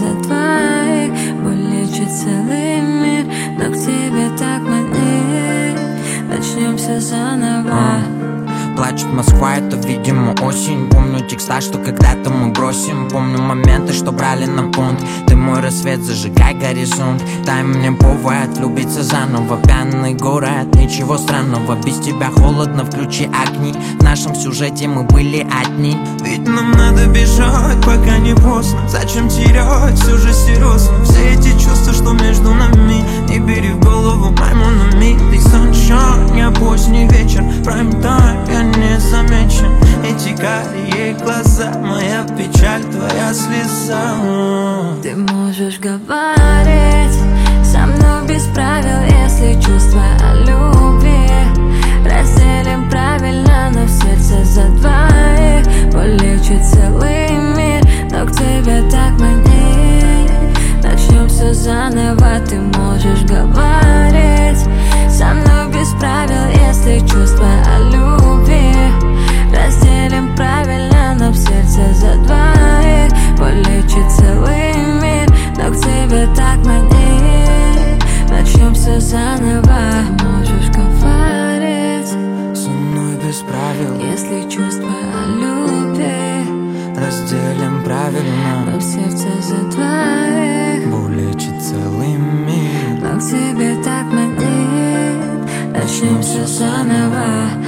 за двоих. Вылечит целый мир, но к тебе так манит. Начнем все заново. Плачет Москва, это, видимо, осень. Помню текста, что когда-то мы бросим. Помню моменты, что брали на понт. Ты мой рассвет, зажигай горизонт. Дай мне повод влюбиться заново. Пьяный город, ничего странного. Без тебя холодно, включи огни. В нашем сюжете мы были одни. Ведь нам надо бежать, пока не поздно. Зачем терять, все же серьезно. Все эти чувства, что между нами. Не бери в голову, my monami. Ты sunshine, я поздний вечер. Prime time, я не замечен. Эти карие глаза, моя печаль, твоя слеза. Ты можешь говорить со мной без правил, если чувства о любви разделим правильно, но в сердце за двоих. Полечит целый мир, но к тебе так манит. Начнем все заново. Ты можешь говорить со мной без правил, если чувства о любви разделим правильно, но в сердце за двоих. Полечит целый мир, но к тебе так манит. Начнем все заново. Ты можешь говорить со мной без правил, если чувства о любви разделим правильно, но в сердце за двоих. Булечит целый мир, но к тебе так манит. Начнем все заново.